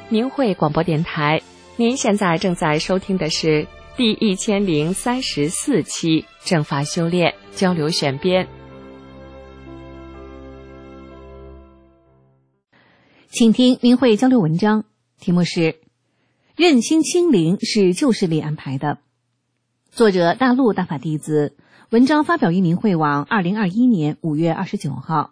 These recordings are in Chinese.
明慧广播电台，您现在正在收听的是第1034期正法修炼交流选编。 请听明慧交流文章，题目是认清清零是旧势力安排的，作者大陆大法弟子，文章发表于明慧网2021年5月29号。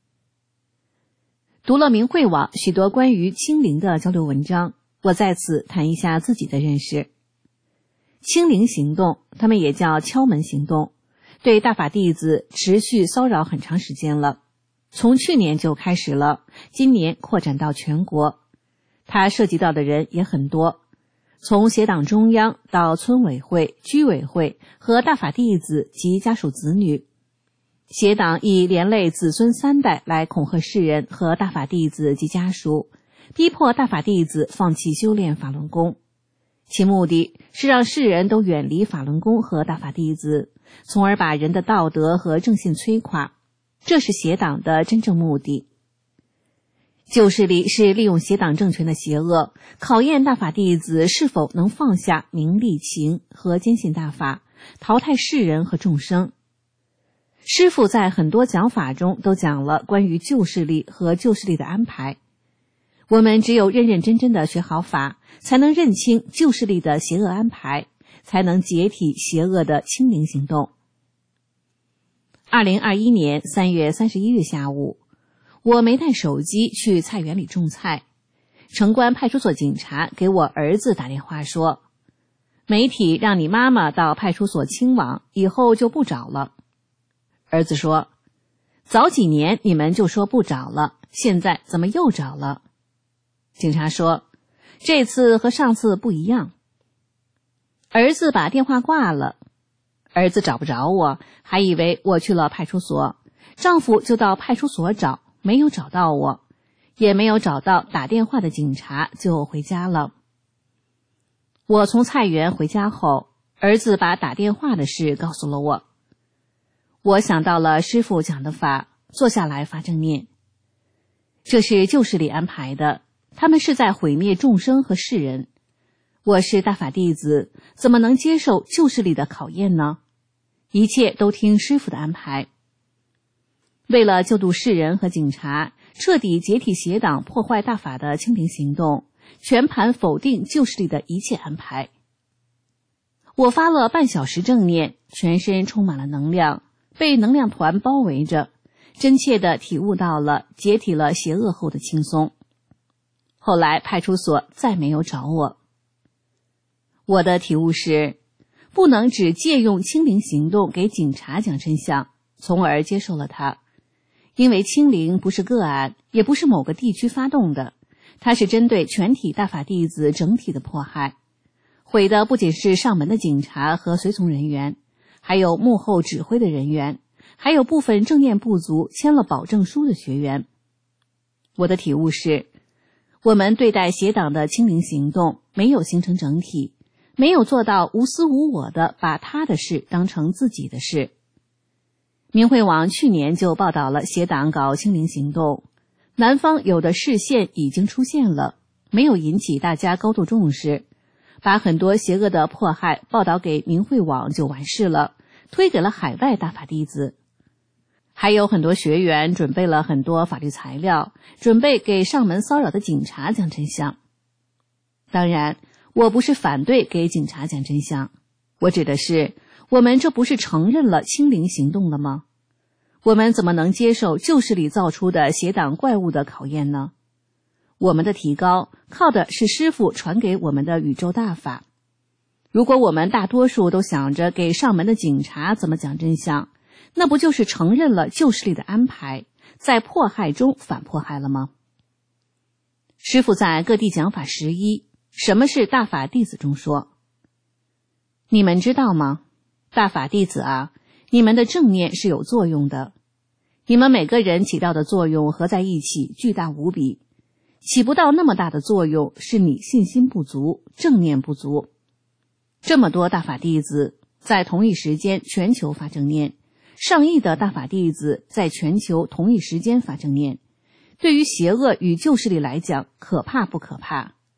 读了明慧网许多关于清零的交流文章，我在此谈一下自己的认识。清零行动，他们也叫敲门行动，对大法弟子持续骚扰很长时间了，从去年就开始了，今年扩展到全国。它涉及到的人也很多，从协党中央到村委会、居委会和大法弟子及家属子女。协党以连累子孙3代来恐吓世人和大法弟子及家属，逼迫大法弟子放弃修炼法轮功。其目的是让世人都远离法轮功和大法弟子，从而把人的道德和正信摧垮，这是协党的真正目的。旧势力是利用协党政权的邪恶，考验大法弟子是否能放下名利情和坚信大法，淘汰世人和众生。师父在很多讲法中都讲了关于旧势力和旧势力的安排。我们只有认认真真的学好法，才能认清旧势力的邪恶安排，才能解体邪恶的清零行动。2021年3月31日下午，我没带手机去菜园里种菜，城关派出所警察给我儿子打电话说，媒体让你妈妈到派出所清网，以后就不找了。儿子说，早几年你们就说不找了，现在怎么又找了？警察说，这次和上次不一样。儿子把电话挂了，儿子找不着我，还以为我去了派出所，丈夫就到派出所找，没有找到我，也没有找到打电话的警察，就回家了。我从菜园回家后，儿子把打电话的事告诉了我。我想到了师父讲的法，坐下来发正念。这是旧势力安排的，他们是在毁灭众生和世人。我是大法弟子，怎么能接受旧势力的考验呢？一切都听师父的安排。为了救度世人和警察，彻底解体邪党破坏大法的清零行动，全盘否定旧势力的一切安排。我发了半小时正念，全身充满了能量，被能量团包围着，真切地体悟到了解体了邪恶后的轻松。后来派出所再没有找我。我的体悟是，不能只借用清零行动给警察讲真相，从而接受了它。因为清零不是个案，也不是某个地区发动的，它是针对全体大法弟子整体的迫害。毁的不仅是上门的警察和随从人员，还有幕后指挥的人员，还有部分正念不足签了保证书的学员。我的体悟是，我们对待邪党的清零行动没有形成整体，没有做到无私无我的把他的事当成自己的事。明慧网去年就报道了邪党搞清零行动，南方有的市县已经出现了，没有引起大家高度重视，把很多邪恶的迫害报道给明慧网就完事了，推给了海外大法弟子。还有很多学员准备了很多法律材料，准备给上门骚扰的警察讲真相。当然，我不是反对给警察讲真相，我指的是，我们这不是承认了清零行动了吗？我们怎么能接受旧势力造出的邪党怪物的考验呢？我们的提高靠的是师父传给我们的宇宙大法。如果我们大多数都想着给上门的警察怎么讲真相，那不就是承认了旧势力的安排，在迫害中反迫害了吗？师父在各地讲法11，什么是大法弟子中说，你们知道吗？大法弟子啊，你们的正念是有作用的，你们每个人起到的作用合在一起巨大无比，起不到那么大的作用是你信心不足，正念不足。这么多大法弟子在同一时间全球发正念，上亿的大法弟子在全球同一时间发正念，对于邪恶与旧势力来讲，可怕不可怕？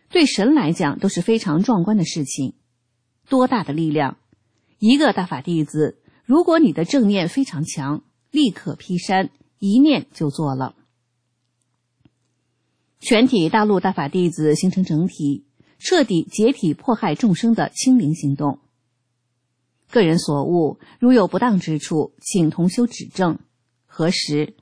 对神来讲都是非常壮观的事情。多大的力量！一个大法弟子，如果你的正念非常强，立刻劈山，一念就做了。全体大陆大法弟子形成整体，彻底解体迫害众生的清零行动。个人所悟，如有不当之处，请同修指正。何时？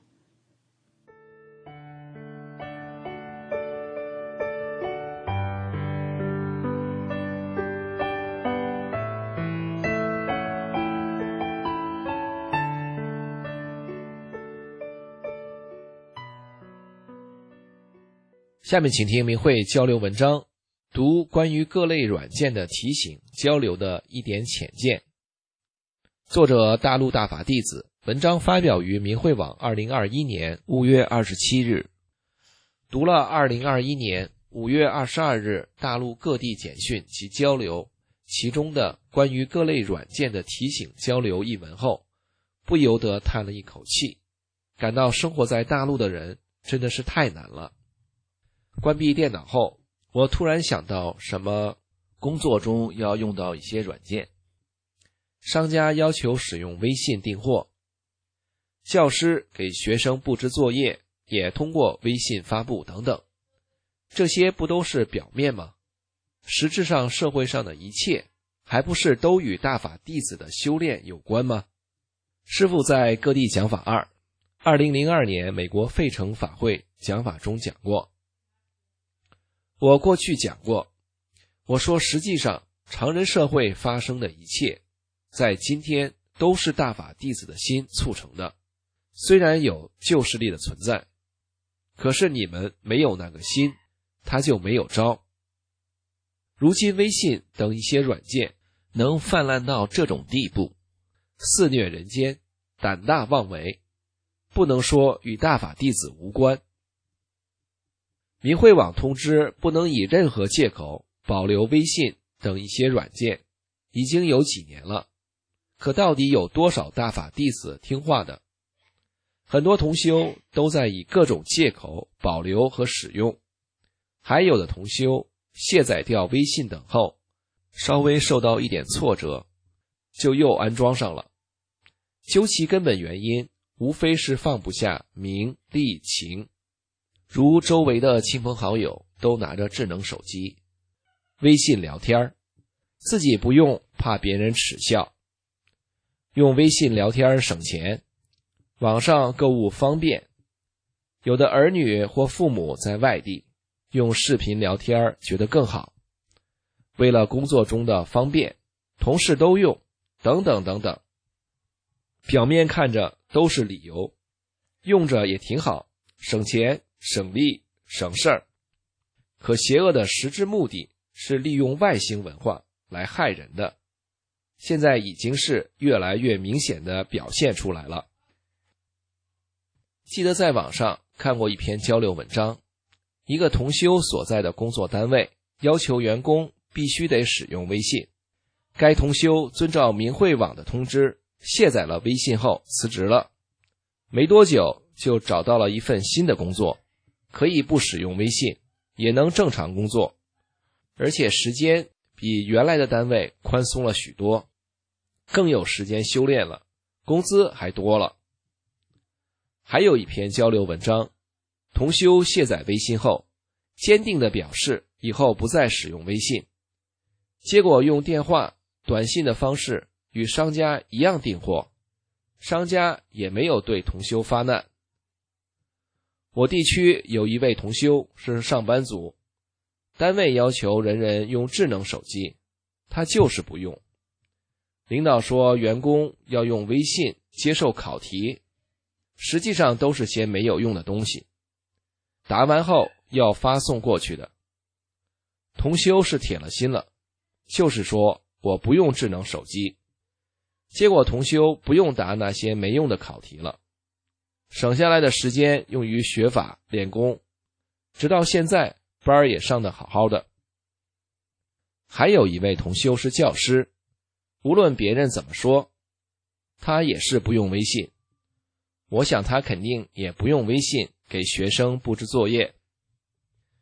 下面请听明慧交流文章，读关于各类软件的提醒交流的一点浅见。作者大陆大法弟子，文章发表于明慧网2021年5月27日。读了2021年5月22日大陆各地简讯及交流其中的关于各类软件的提醒交流一文后，不由得叹了一口气，感到生活在大陆的人真的是太难了。关闭电脑后，我突然想到什么工作中要用到一些软件，商家要求使用微信订货，教师给学生布置作业也通过微信发布等等，这些不都是表面吗？实质上社会上的一切还不是都与大法弟子的修炼有关吗？师父在各地讲法2002年美国费城法会讲法中讲过，我过去讲过，我说实际上常人社会发生的一切，在今天都是大法弟子的心促成的。虽然有旧势力的存在，可是你们没有那个心，它就没有招。如今微信等一些软件能泛滥到这种地步，肆虐人间，胆大妄为，不能说与大法弟子无关。明慧网通知不能以任何借口保留微信等一些软件，已经有几年了，可到底有多少大法弟子听话的？很多同修都在以各种借口保留和使用，还有的同修卸载掉微信等后，稍微受到一点挫折，就又安装上了。究其根本原因，无非是放不下名利情。如周围的亲朋好友都拿着智能手机，微信聊天，自己不用怕别人耻笑。用微信聊天省钱，网上购物方便。有的儿女或父母在外地，用视频聊天觉得更好。为了工作中的方便，同事都用，等等等等。表面看着都是理由，用着也挺好，省钱省力省事儿，可邪恶的实质目的是利用外星文化来害人的，现在已经是越来越明显的表现出来了。记得在网上看过一篇交流文章，一个同修所在的工作单位要求员工必须得使用微信，该同修遵照明慧网的通知卸载了微信后辞职了，没多久就找到了一份新的工作，可以不使用微信，也能正常工作，而且时间比原来的单位宽松了许多，更有时间修炼了，工资还多了。还有一篇交流文章，同修卸载微信后，坚定地表示以后不再使用微信，结果用电话、短信的方式与商家一样订货，商家也没有对同修发难。我地区有一位同修是上班族，单位要求人人用智能手机，他就是不用。领导说员工要用微信接受考题，实际上都是些没有用的东西，答完后要发送过去的。同修是铁了心了，就是说我不用智能手机，结果同修不用答那些没用的考题了，省下来的时间用于学法练功，直到现在班也上得好好的。还有一位同修是教师，无论别人怎么说，他也是不用微信。我想他肯定也不用微信给学生布置作业。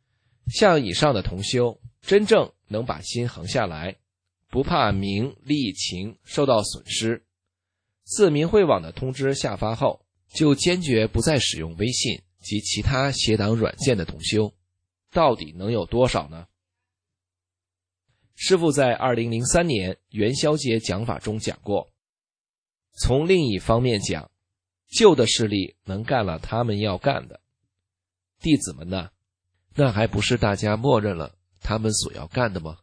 像以上的同修，真正能把心横下来，不怕名利情受到损失，自明慧网的通知下发后，就坚决不再使用微信及其他邪党软件的同修，到底能有多少呢？师父在2003年元宵节讲法中讲过，从另一方面讲，旧的势力能干了他们要干的，弟子们呢，那还不是大家默认了他们所要干的吗？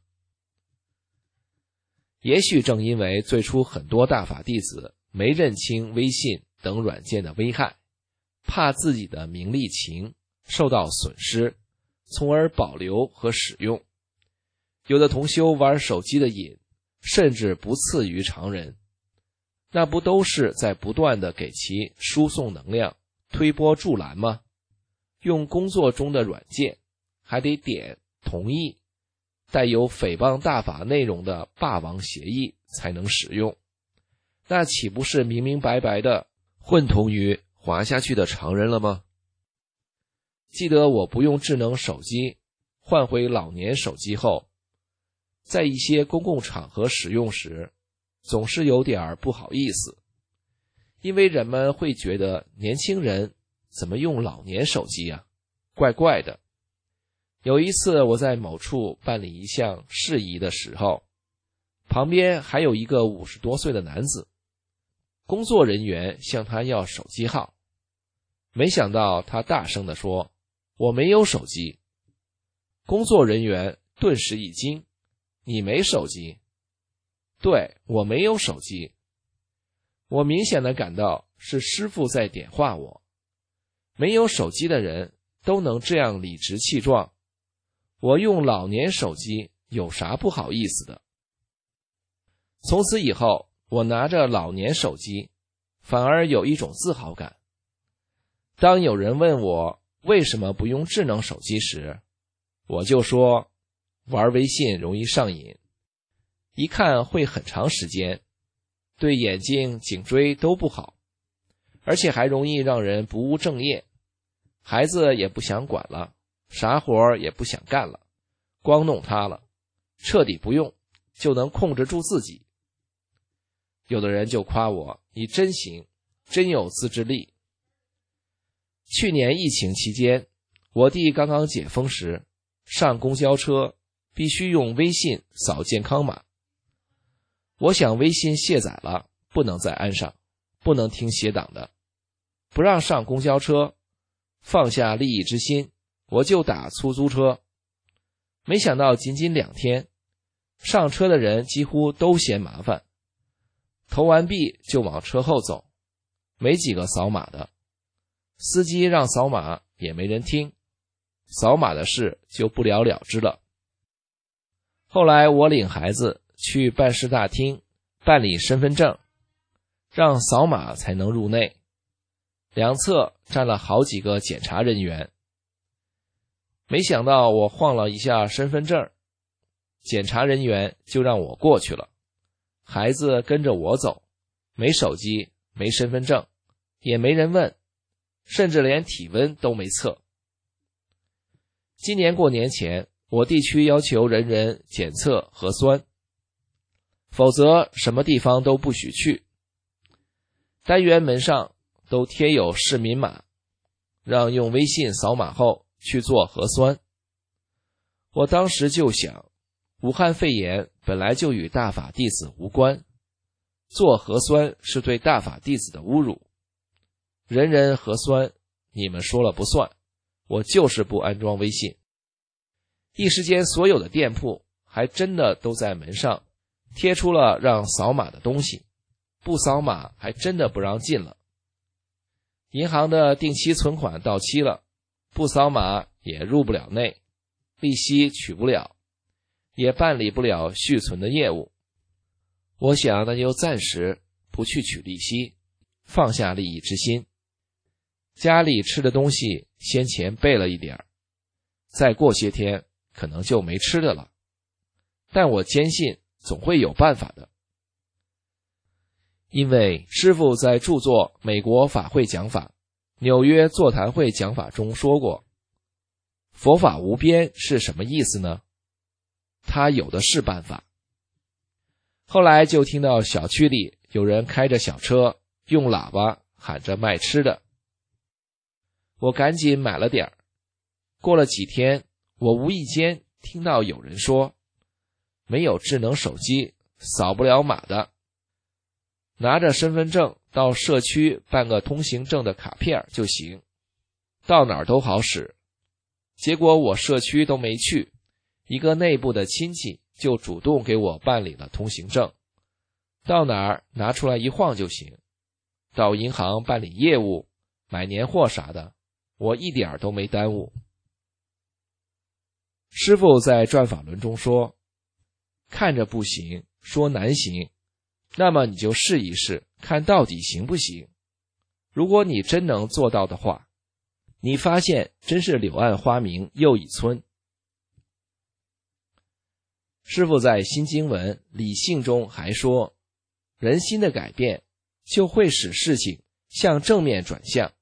也许正因为最初很多大法弟子没认清微信等软件的危害，怕自己的名利情受到损失，从而保留和使用。有的同修玩手机的瘾甚至不次于常人，那不都是在不断地给其输送能量，推波助澜吗？用工作中的软件还得点同意带有诽谤大法内容的霸王协议才能使用，那岂不是明明白白的混同于滑下去的常人了吗？记得我不用智能手机，换回老年手机后，在一些公共场合使用时，总是有点不好意思，因为人们会觉得年轻人怎么用老年手机啊，怪怪的。有一次我在某处办理一项事宜的时候，旁边还有一个50多岁的男子，工作人员向他要手机号，没想到他大声地说，我没有手机。工作人员顿时一惊，你没手机？对，我没有手机。我明显地感到是师父在点化我，没有手机的人都能这样理直气壮，我用老年手机有啥不好意思的？从此以后，我拿着老年手机，反而有一种自豪感。当有人问我为什么不用智能手机时，我就说，玩微信容易上瘾，一看会很长时间，对眼睛、颈椎都不好，而且还容易让人不务正业，孩子也不想管了，啥活也不想干了，光弄它了，彻底不用就能控制住自己。有的人就夸我，你真行，真有自制力。去年疫情期间，我弟刚刚解封时，上公交车必须用微信扫健康码。我想微信卸载了，不能再安上，不能听邪党的，不让上公交车，放下利益之心，我就打出租车。没想到仅仅2天，上车的人几乎都嫌麻烦，投完币就往车后走，没几个扫码的，司机让扫码也没人听，扫码的事就不了了之了。后来我领孩子去办事大厅办理身份证，让扫码才能入内，两侧站了好几个检查人员。没想到我晃了一下身份证，检查人员就让我过去了，孩子跟着我走，没手机，没身份证，也没人问，甚至连体温都没测。今年过年前，我地区要求人人检测核酸，否则什么地方都不许去。单元门上都贴有市民码，让用微信扫码后去做核酸。我当时就想，武汉肺炎本来就与大法弟子无关，做核酸是对大法弟子的侮辱。人人核酸，你们说了不算，我就是不安装微信。一时间所有的店铺还真的都在门上贴出了让扫码的东西，不扫码还真的不让进了。银行的定期存款到期了，不扫码也入不了内，利息取不了，也办理不了续存的业务。我想那就暂时不去取利息，放下利益之心。家里吃的东西先前备了一点，再过些天可能就没吃的了，但我坚信总会有办法的。因为师父在著作《美国法会讲法》、纽约座谈会讲法中说过， 佛法无边是什么意思呢？他有的是办法。后来就听到小区里有人开着小车，用喇叭喊着卖吃的。我赶紧买了点儿。过了几天，我无意间听到有人说，没有智能手机扫不了码的，拿着身份证到社区办个通行证的卡片就行，到哪儿都好使。结果我社区都没去，一个内部的亲戚就主动给我办理了通行证，到哪儿拿出来一晃就行。到银行办理业务、买年货啥的，我一点都没耽误。师父在转法轮中说，看着不行，说难行，那么你就试一试，看到底行不行。如果你真能做到的话，你发现真是柳暗花明又一村。师父在新经文理性中还说，人心的改变就会使事情向正面转向。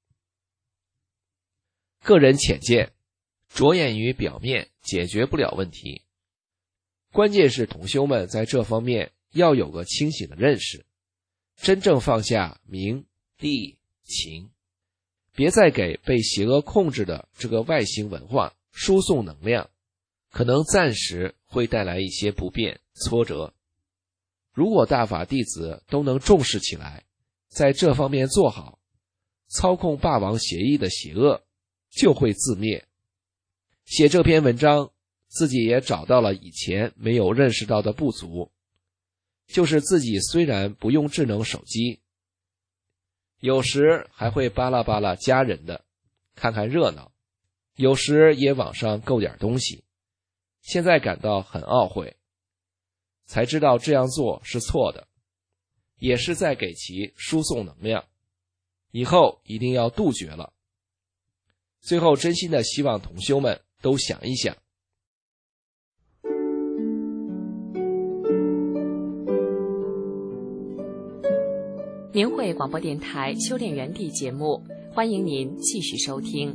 个人浅见，着眼于表面解决不了问题，关键是同修们在这方面要有个清醒的认识，真正放下名利情，别再给被邪恶控制的这个外形文化输送能量，可能暂时会带来一些不便挫折。如果大法弟子都能重视起来，在这方面做好，操控霸王协议的邪恶就会自灭。写这篇文章，自己也找到了以前没有认识到的不足，就是自己虽然不用智能手机，有时还会巴拉巴拉家人的，看看热闹，有时也网上购点东西，现在感到很懊悔，才知道这样做是错的，也是在给其输送能量，以后一定要杜绝了。最后真心的希望同修们都想一想。 明慧广播电台修炼园地节目，欢迎您继续收听。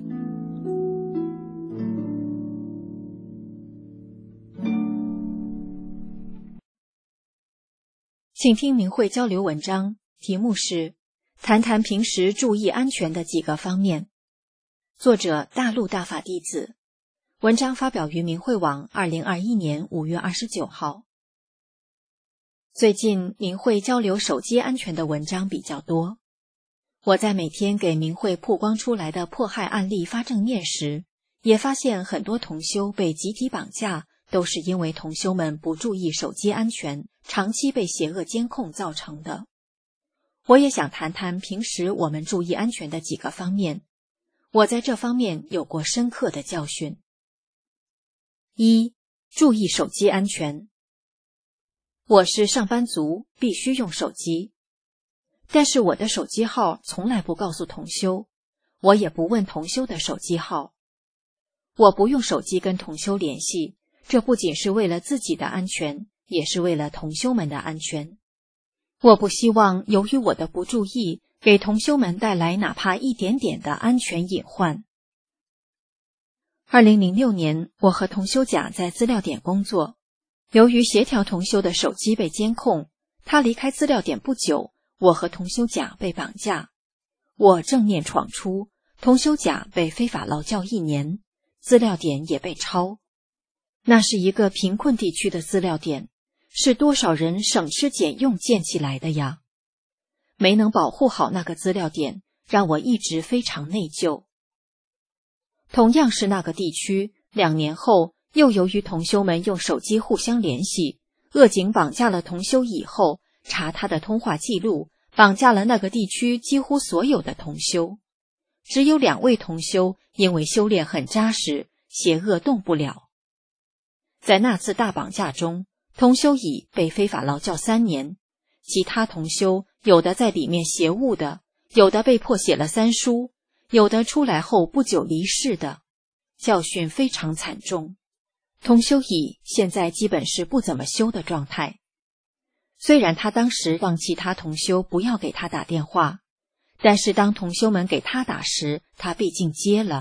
请听明慧交流文章，题目是谈谈平时注意安全的几个方面。作者大陆大法弟子，文章发表于明慧网2021年5月29号。最近明慧交流手机安全的文章比较多，我在每天给明慧曝光出来的迫害案例发正念时，也发现很多同修被集体绑架，都是因为同修们不注意手机安全，长期被邪恶监控造成的。我也想谈谈平时我们注意安全的几个方面，我在这方面有过深刻的教训。一、注意手机安全。我是上班族，必须用手机，但是我的手机号从来不告诉同修，我也不问同修的手机号。我不用手机跟同修联系，这不仅是为了自己的安全，也是为了同修们的安全。我不希望由于我的不注意，给同修们带来哪怕一点点的安全隐患。2006年，我和同修甲在资料点工作，由于协调同修的手机被监控，他离开资料点不久，我和同修甲被绑架。我正念闯出，同修甲被非法劳教1年，资料点也被抄。那是一个贫困地区的资料点，是多少人省吃俭用建起来的呀！没能保护好那个资料点，让我一直非常内疚。同样是那个地区，2年后又由于同修们用手机互相联系，恶警绑架了同修以后，查他的通话记录，绑架了那个地区几乎所有的同修。只有2位同修因为修炼很扎实，邪恶动不了。在那次大绑架中，同修乙被非法劳教3年，其他同修有的在里面邪悟的，有的被迫写了3书，有的出来后不久离世的，教训非常惨重。同修乙现在基本是不怎么修的状态。虽然他当时让其他同修不要给他打电话，但是当同修们给他打时，他毕竟接了，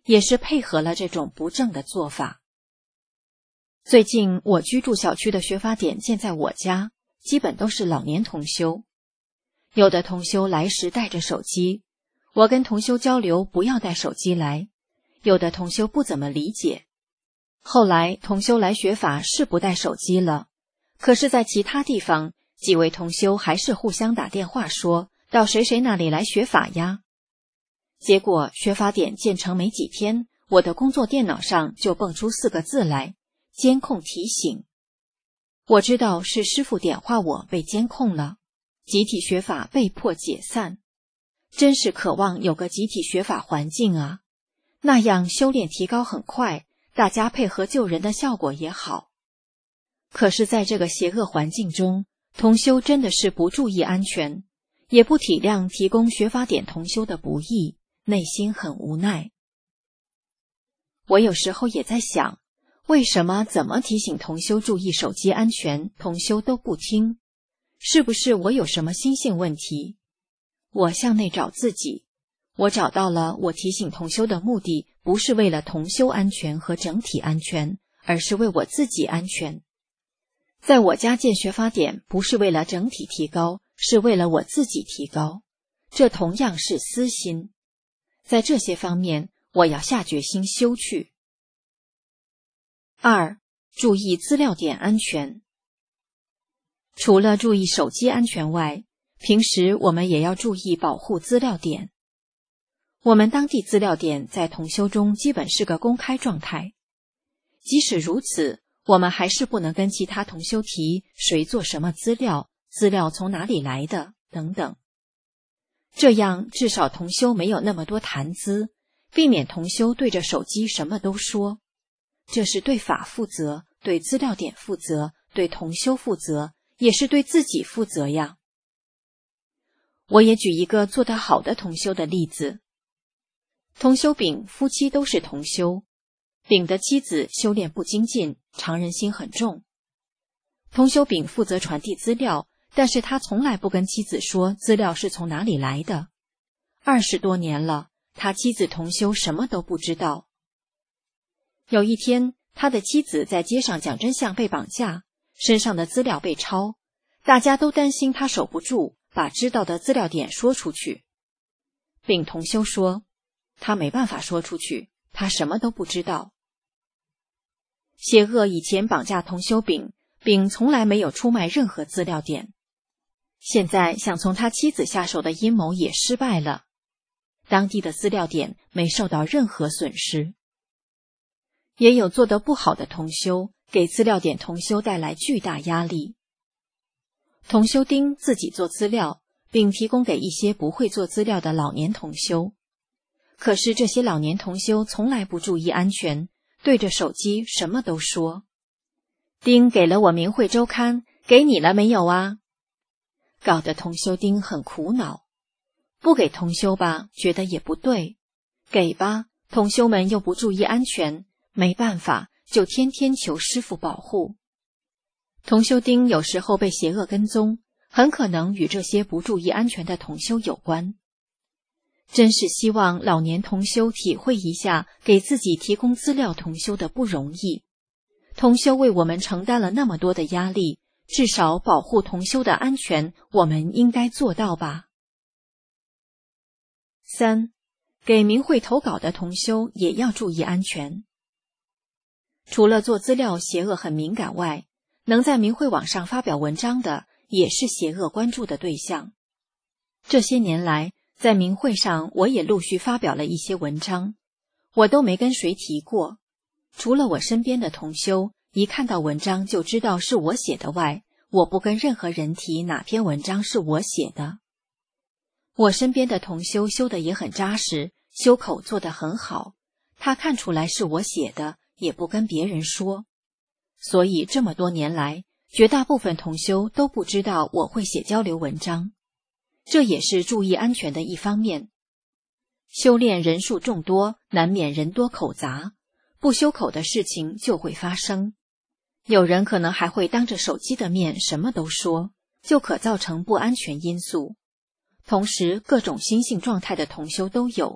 也是配合了这种不正的做法。最近我居住小区的学法点建在我家，基本都是老年同修。有的同修来时带着手机，我跟同修交流不要带手机来，有的同修不怎么理解。后来同修来学法是不带手机了，可是在其他地方，几位同修还是互相打电话说到谁谁那里来学法呀。结果学法点建成没几天，我的工作电脑上就蹦出4个字来：监控提醒。我知道是师父点化我被监控了，集体学法被迫解散。真是渴望有个集体学法环境啊，那样修炼提高很快，大家配合救人的效果也好。可是在这个邪恶环境中，同修真的是不注意安全，也不体谅提供学法点同修的不易，内心很无奈。我有时候也在想，为什么怎么提醒同修注意手机安全，同修都不听？是不是我有什么心性问题？我向内找自己，我找到了我提醒同修的目的，不是为了同修安全和整体安全，而是为我自己安全。在我家建学法点，不是为了整体提高，是为了我自己提高，这同样是私心。在这些方面，我要下决心修去。2. 注意资料点安全。除了注意手机安全外，平时我们也要注意保护资料点。我们当地资料点在同修中基本是个公开状态，即使如此，我们还是不能跟其他同修提谁做什么资料，资料从哪里来的等等。这样至少同修没有那么多谈资，避免同修对着手机什么都说。这是对法负责，对资料点负责，对同修负责，也是对自己负责呀。我也举一个做得好的同修的例子。同修丙夫妻都是同修，丙的妻子修炼不精进，常人心很重。同修丙负责传递资料，但是他从来不跟妻子说资料是从哪里来的。20多年了，他妻子同修什么都不知道。有一天，他的妻子在街上讲真相被绑架，身上的资料被抄，大家都担心他守不住，把知道的资料点说出去。丙同修说，他没办法说出去，他什么都不知道。邪恶以前绑架同修丙，丙从来没有出卖任何资料点。现在想从他妻子下手的阴谋也失败了，当地的资料点没受到任何损失。也有做得不好的同修，给资料点同修带来巨大压力。同修丁自己做资料，并提供给一些不会做资料的老年同修。可是这些老年同修从来不注意安全，对着手机什么都说。丁给了我明慧周刊，给你了没有啊？搞得同修丁很苦恼。不给同修吧，觉得也不对；给吧，同修们又不注意安全，没办法，就天天求师父保护。同修丁有时候被邪恶跟踪，很可能与这些不注意安全的同修有关。真是希望老年同修体会一下给自己提供资料同修的不容易。同修为我们承担了那么多的压力，至少保护同修的安全，我们应该做到吧。3. 给明慧投稿的同修也要注意安全。除了做资料邪恶很敏感外，能在明慧网上发表文章的也是邪恶关注的对象。这些年来，在明慧上我也陆续发表了一些文章，我都没跟谁提过。除了我身边的同修，一看到文章就知道是我写的外，我不跟任何人提哪篇文章是我写的。我身边的同修修得也很扎实，修口做得很好，他看出来是我写的，也不跟别人说。所以这么多年来，绝大部分同修都不知道我会写交流文章，这也是注意安全的一方面。修炼人数众多，难免人多口杂，不修口的事情就会发生。有人可能还会当着手机的面什么都说，就可造成不安全因素。同时，各种心性状态的同修都有，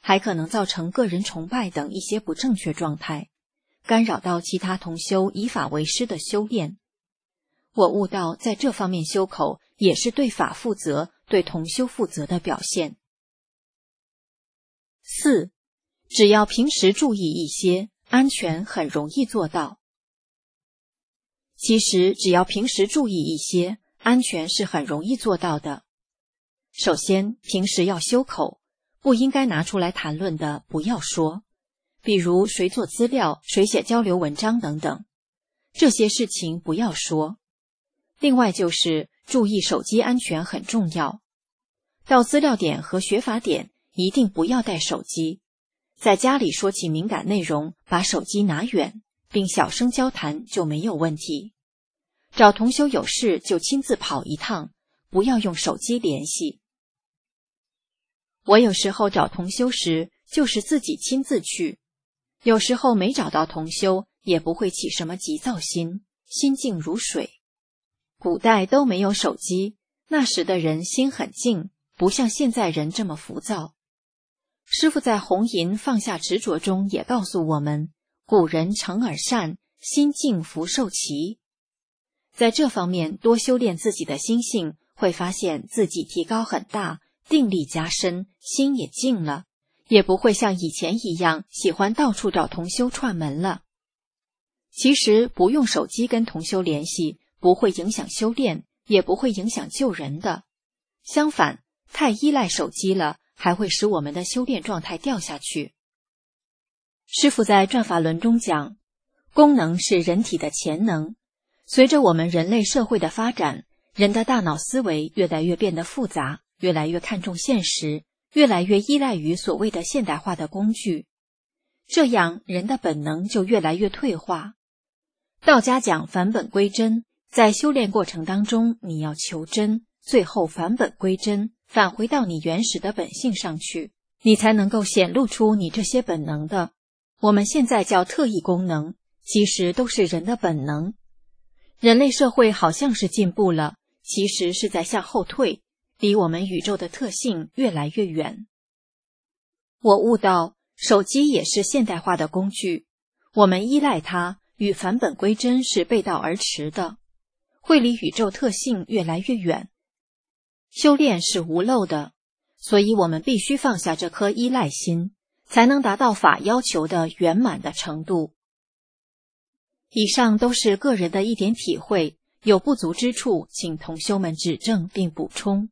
还可能造成个人崇拜等一些不正确状态，干扰到其他同修以法为师的修炼。我悟到在这方面修口也是对法负责、对同修负责的表现。4. 只要平时注意一些，安全很容易做到。其实只要平时注意一些，安全是很容易做到的。首先，平时要修口，不应该拿出来谈论的不要说，比如谁做资料、谁写交流文章等等，这些事情不要说。另外就是注意手机安全很重要，到资料点和学法点一定不要带手机，在家里说起敏感内容，把手机拿远，并小声交谈就没有问题。找同修有事就亲自跑一趟，不要用手机联系。我有时候找同修时就是自己亲自去，有时候没找到同修也不会起什么急躁心，心静如水。古代都没有手机，那时的人心很静，不像现在人这么浮躁。师父在红银放下执着中也告诉我们，古人诚而善，心静福寿齐。在这方面多修炼自己的心性，会发现自己提高很大，定力加深，心也静了，也不会像以前一样喜欢到处找同修串门了。其实不用手机跟同修联系，不会影响修炼，也不会影响救人的。相反，太依赖手机了，还会使我们的修炼状态掉下去。师父在转法轮中讲，功能是人体的潜能。随着我们人类社会的发展，人的大脑思维越来越变得复杂，越来越看重现实，越来越依赖于所谓的现代化的工具，这样人的本能就越来越退化。道家讲返本归真，在修炼过程当中，你要求真，最后返本归真，返回到你原始的本性上去，你才能够显露出你这些本能的。我们现在叫特异功能，其实都是人的本能。人类社会好像是进步了，其实是在向后退，离我们宇宙的特性越来越远。我悟到，手机也是现代化的工具，我们依赖它，与返本归真是背道而驰的，会离宇宙特性越来越远。修炼是无漏的，所以我们必须放下这颗依赖心，才能达到法要求的圆满的程度。以上都是个人的一点体会，有不足之处，请同修们指正并补充。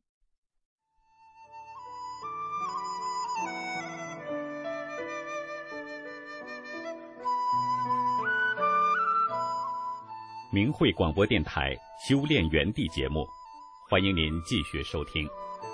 明慧广播电台修炼园地节目，欢迎您继续收听。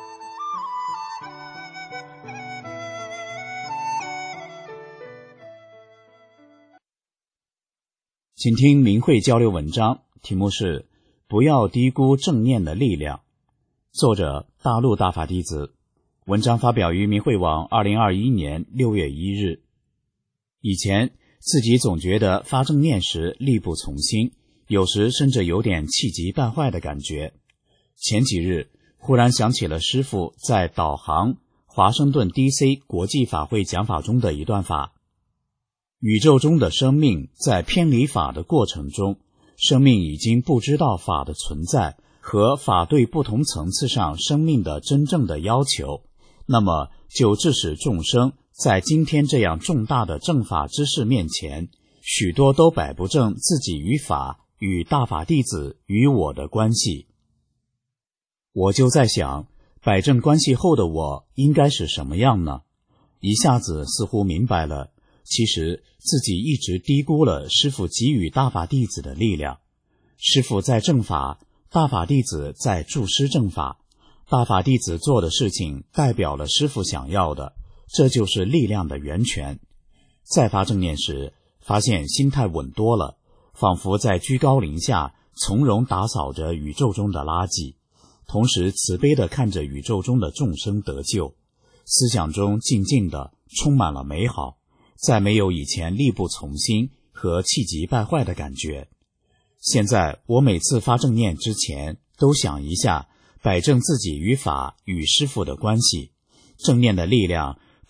请听明慧交流文章，题目是不要低估正念的力量，作者大陆大法弟子，文章发表于明慧网2021年6月1日。以前自己总觉得发正念时力不从心，有时甚至有点气急败坏的感觉。前几日忽然想起了师父在导航华盛顿 DC 国际法会讲法中的一段法，宇宙中的生命在偏离法的过程中，生命已经不知道法的存在和法对不同层次上生命的真正的要求，那么就致使众生在今天这样重大的正法之事面前，许多都摆不正自己与法与大法弟子与我的关系。我就在想，摆正关系后的我应该是什么样呢？一下子似乎明白了，其实自己一直低估了师父给予大法弟子的力量。师父在正法，大法弟子在助师正法，大法弟子做的事情代表了师父想要的，这就是力量的源泉。在发正念时，发现心态稳多了，仿佛在居高临下从容打扫着宇宙中的垃圾，同时慈悲地看着宇宙中的众生得救，思想中静静的充满了美好，再没有以前力不从心和气急败坏的感觉。现在我每次发正念之前都想一下摆正自己与法与师父的关系，正念的力量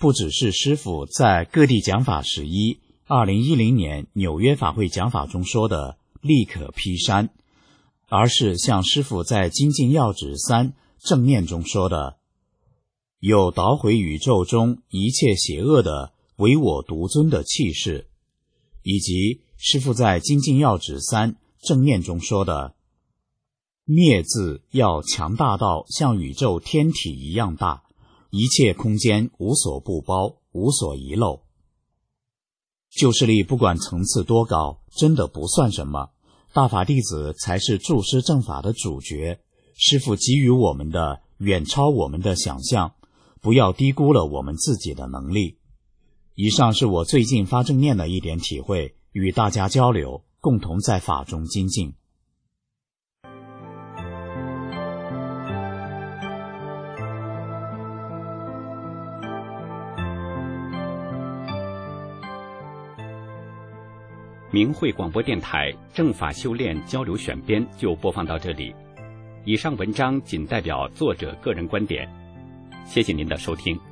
不只是师父在各地讲法十一2010年纽约法会讲法中说的立可披山，而是像师父在精进要旨3正念中说的，有捣毁宇宙中一切邪恶的唯我独尊的气势，以及师父在精进要旨3正念中说的，灭字要强大到像宇宙天体一样大，一切空间无所不包，无所遗漏。救世力不管层次多高，真的不算什么，大法弟子才是注师正法的主角。师父给予我们的远超我们的想象，不要低估了我们自己的能力。以上是我最近发正念的一点体会，与大家交流，共同在法中精进。 明慧广播电台正法修炼交流选编就播放到这里，以上文章仅代表作者个人观点，谢谢您的收听。